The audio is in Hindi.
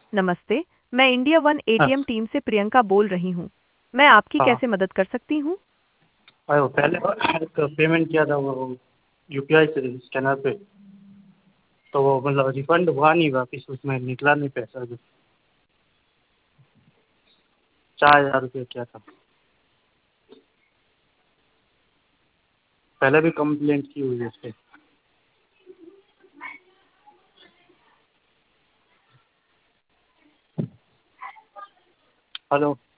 नमस्ते। मैं इंडिया वन हाँ एटीएम टीम से प्रियंका बोल रही हूँ। मैं आपकी हाँ। कैसे मदद कर सकती हूँ? वो पहले एक पेमेंट किया था वो यूपीआई से स्कैनर पे, तो वो मतलब रिफंड हुआ नहीं, वापस उसमें निकला नहीं पैसा जो 4,000 रुपये किया था। पहले भी कंप्लेंट की हुई है उस पर। हेलो।